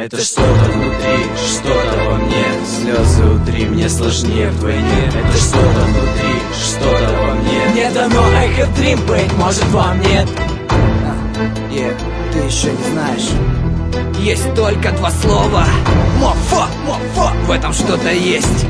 Это что-то внутри, что-то во мне. Слезы утри, мне сложнее вдвойне. Это что-то внутри, что-то во мне. Мне дано эхо дрим, быть может вам нет. Ты еще не знаешь. Есть только два слова. Мофо, в этом что-то есть.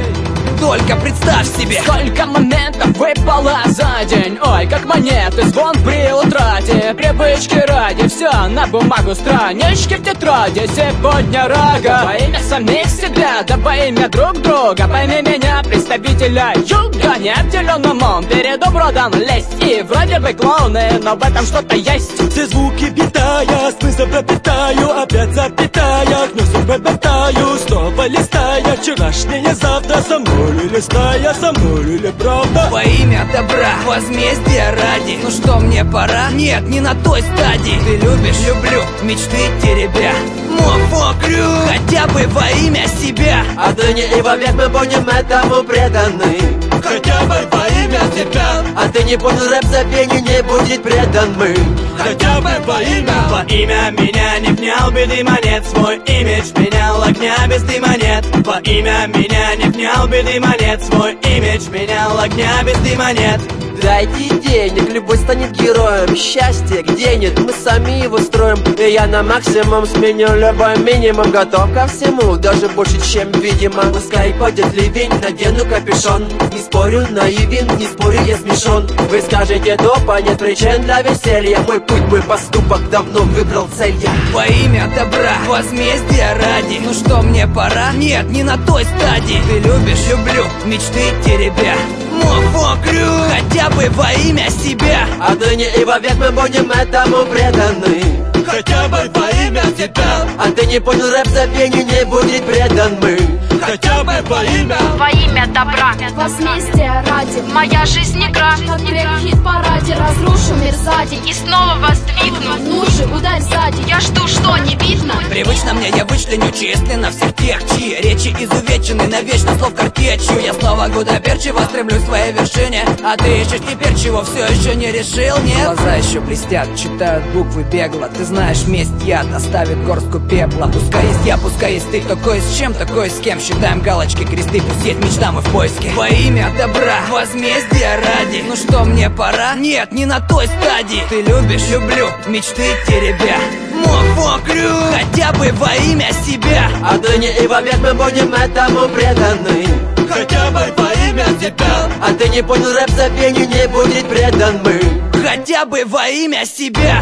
Только представь себе, сколько моментов выпало за день. Ой, как монеты, звон при утрате. Привычки ради, все на бумагу, странички в тетради. Сегодня рага во имя самих себя, да во имя друг друга. Пойми меня, представителя юга, не обделен умом, перед убродом лезть. И вроде бы клоуны, но в этом что-то есть. Все звуки питая, смысл пропитаю, опять запятая, гнусом пробатаю, снова листая. Вчерашнее завтра со мной или стая, со мной или правда. Во имя добра, возмездия ради. Ну что, мне пора? Нет, не на той стадии. Ты любишь, люблю, мечты теребя. Мофокрю, хотя бы во имя себя. Отныне и вовек мы будем этому преданы. Хотя бы во имя тебя. А ты не понял, рэп забвению не будет предан мы. Хотя бы во имя. Во имя меня не внял беды монет. Свой имидж менял огня без дыма нет. Во имя меня не внял беды монет. Свой имидж менял огня без дыма нет. Дайте денег, любовь станет героем. Счастье где нет, мы сами его строим. И я на максимум сменю любой минимум. Готов ко всему, даже больше, чем видимо. Пускай пойдет ливень, надену капюшон. Не спорю, наивен, не спорю, я смешон. Вы скажете топа, нет причин для веселья. Мой путь, мой поступок давно выбрал цель я. Во имя добра, возмездия ради. Ну что, мне пора? Нет, не на той стадии. Ты любишь, люблю, мечты теребя. Мофокрю, хотя бы во имя себя. Отныне и вовек мы будем этому преданы. Хотя бы во имя тебя. А ты не понял, рэп забвению не будет предан мы. Хотя бы во имя добра, возмездия ради. Моя жизнь игра, как трек в хит-параде. Разрушу мир сзади и снова воздвигну. Ну же, ударь сзади. Я жду, что не видно. Привычно мне, я вычленю численно всех тех, чьи речи изувечены навечно слов картечью. Я снова гудоперчиво стремлюсь к своей вершине. А ты ищешь теперь, чего все еще не решил, нет? Глаза еще блестят, читают буквы бегло. Ты знаешь, месть яд оставит горстку пепла. Пускай есть я, пускай есть ты. Такой с чем, такой с кем. Считаем галочки, кресты, пусть есть мечта, мы в поиске. Во имя добра, возмездия ради. Ну что, мне пора? Нет, не на той стадии. Ты любишь, люблю, мечты теребя. Мофокрю, хотя бы во имя себя. Отныне и вовек мы будем этому преданы. Хотя бы во имя тебя. А ты не понял, рэп забвению не будет предан мы. Хотя бы во имя себя.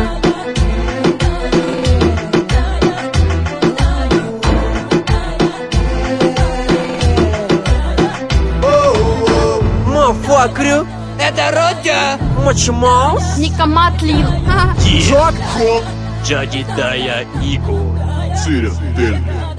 Мофокрю, это Родя. Мочмаус, Никоматлин. Джадидая Иго. Цирюльник.